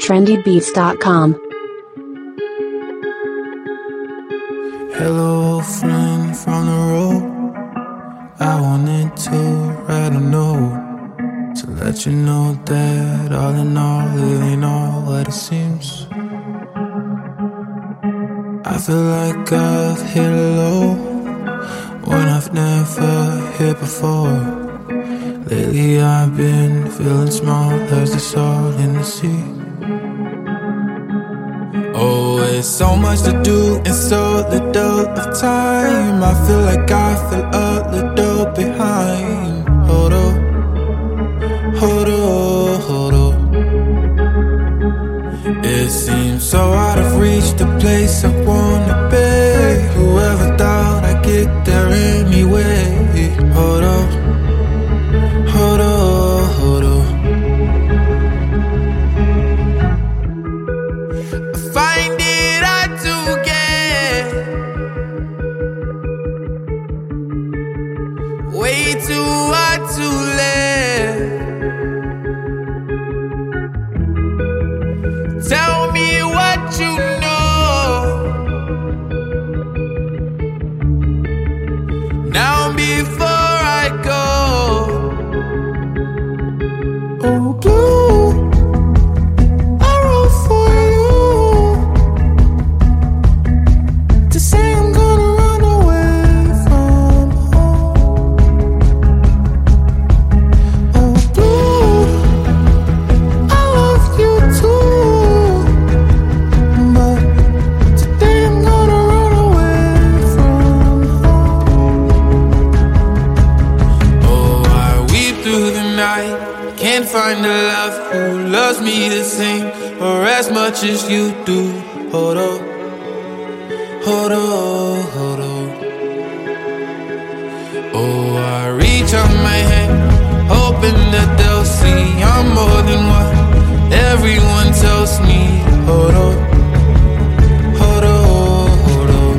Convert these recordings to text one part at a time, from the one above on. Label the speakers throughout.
Speaker 1: trendybeats.com.
Speaker 2: Hello, friend from the road. I wanted to write a note to let you know that all in all, it ain't all what it seems. I feel like I've hit a low when I've never hit before. Lately I've been feeling small as the salt in the sea. Oh, it's so much to do in so little of time. I feel like I fell a little behind. Hold up, hold up, hold up. It seems so out of reach, the place I wanna be. Whoever thought I'd get there anyway. Hold up, hold up, hold up. I find it hard to get way too hard to live. Tell me what you know now before I go. Oh, blue, I wrote for you to say I'm gonna run away from home. Oh, blue, I love you too, but today I'm gonna run away from home. Oh, I weep through the night, can't find a love who loves me the same or as much as you do. Hold up, hold up, hold up. Oh, I reach out my hand, hoping that they'll see I'm more than what everyone tells me. Hold up, hold up, hold up.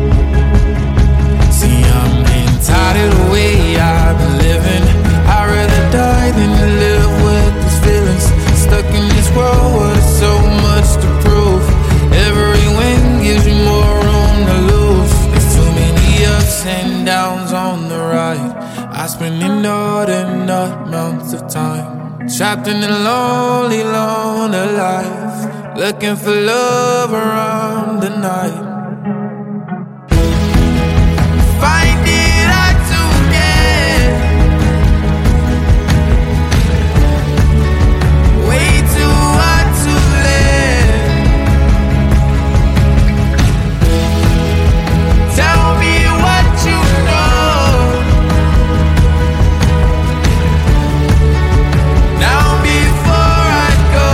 Speaker 2: See, I'm getting tired of the way I've been living. I'd rather die than to live with these feelings. Stuck in this world where there's so much to prove. Every win gives you more room to lose. There's too many ups and downs on the ride. I spend inordinate amounts of time trapped in a lonely, lonely life, looking for love around the night. Find it hard to get way too hard to live. Tell me what you know now before I go.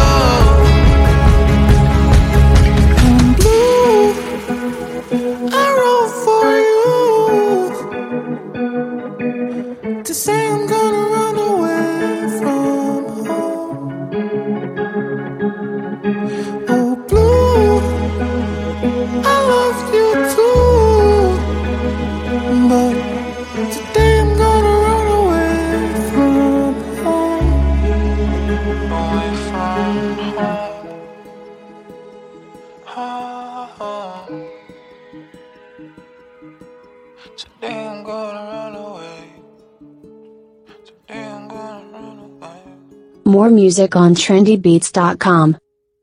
Speaker 2: I'm blue, I wrote for you to say I'm gonna run away from home. Oh, blue, I love you too, but today I'm gonna run away from home. Away from home. Today I'm gonna run away. Today I'm gonna run away.
Speaker 1: More music on trendybeats.com.